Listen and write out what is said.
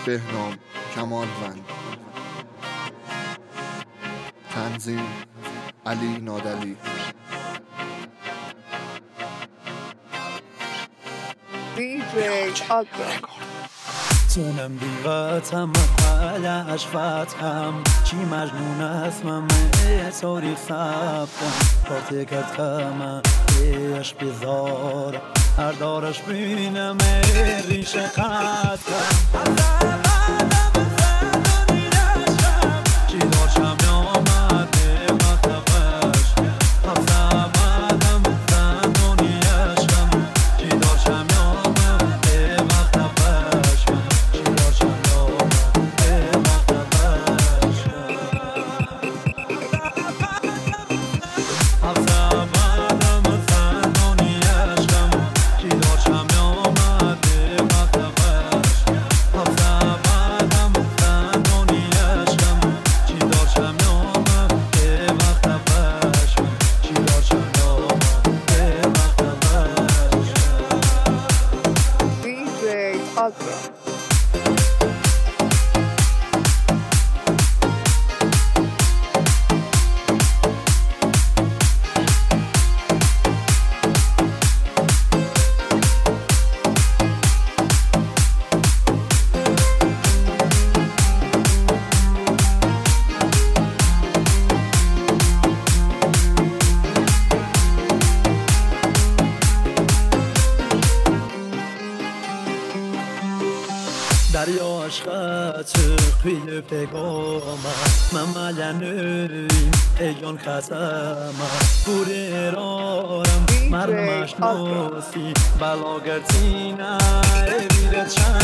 بهنام کمالوند. تنظیم علی نادلی. DJ Agro. تونم بیغتم قلعش فتحم چی مجنون اسمم تاریخ ثبتم پارتی کرد کمه عشق بیزار هر دارش بینم ریش قدکم چی داشتم یامد مختبش حفظمدم زندونی عشقم چی داشتم یامد مختبش چی داشتم یامد مختبش حفظمدم زندونی عشقم چی داشتم یامد مختبش حفظمدم زندونی عشقم چی داشتم یامد مختبش چی داشتم یامد مختبش DJ Agro. دریا عشقت قیل پیگامه من ملنویم ایان خزمه بوری ارارم مرمش نوسی بلا گرتینه بیرد